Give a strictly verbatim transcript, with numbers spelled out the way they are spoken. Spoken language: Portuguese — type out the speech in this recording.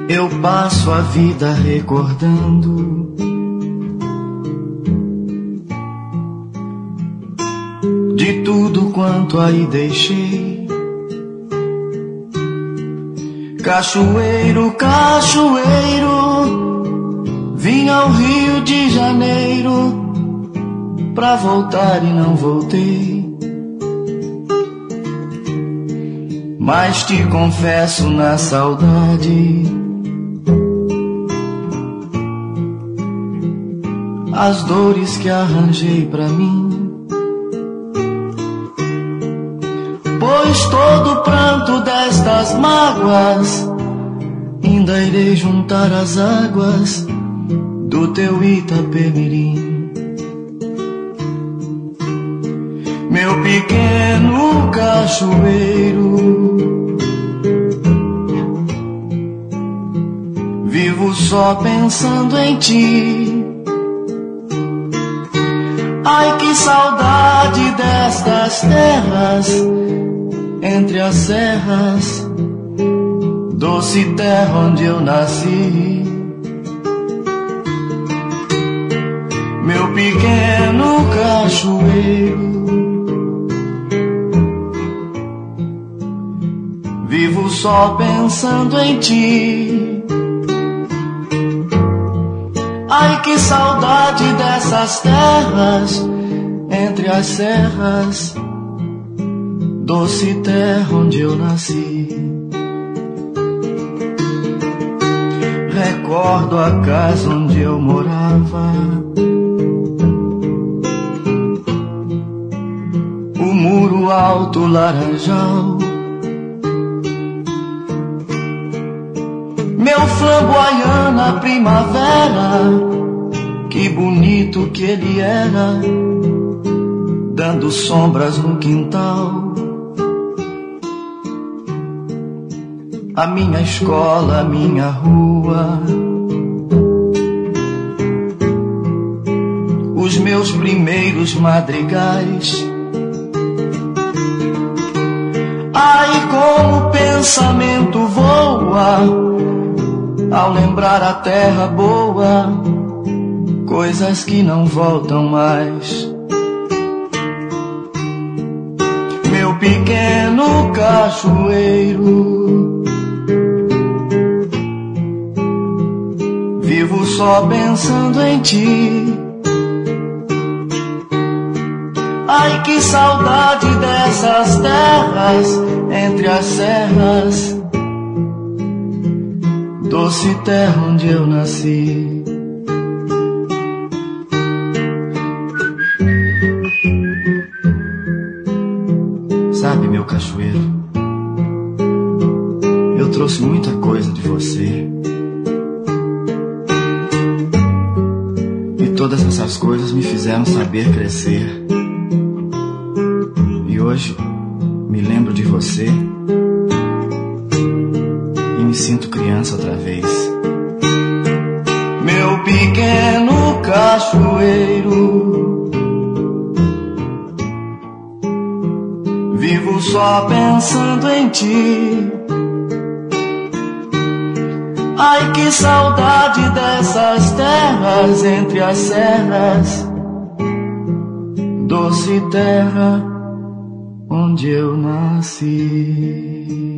Eu passo a vida recordando de tudo quanto aí deixei. Cachoeiro, cachoeiro, vim ao Rio de Janeiro pra voltar e não voltei. Mas te confesso na saudade as dores que arranjei pra mim. Pois todo pranto destas mágoas ainda irei juntar as águas do teu Itapemirim. Meu pequeno cachoeiro, vivo só pensando em ti. Ai, que saudade destas terras entre as serras, doce terra onde eu nasci. Meu pequeno cachoeiro, vivo só pensando em ti. Ai, que saudade dessas terras entre as serras, doce terra onde eu nasci. Recordo a casa onde eu morava, o muro alto laranjal, meu flamboyana primavera, que bonito que ele era, dando sombras no quintal. A minha escola, a minha rua, os meus primeiros madrigais. Ai, como o pensamento voa ao lembrar a terra boa, coisas que não voltam mais. Meu pequeno cachoeiro, vivo só pensando em ti. Ai, que saudade dessas terras entre as serras, doce terra onde eu nasci. Sabe, meu cachoeiro, eu trouxe muita coisa de você. E todas essas coisas me fizeram saber crescer. E hoje me lembro de você e me sinto criança outra vez. Meu pequeno cachoeiro, vivo só pensando em ti. Ai, que saudade dessas terras entre as serras, doce terra onde eu nasci.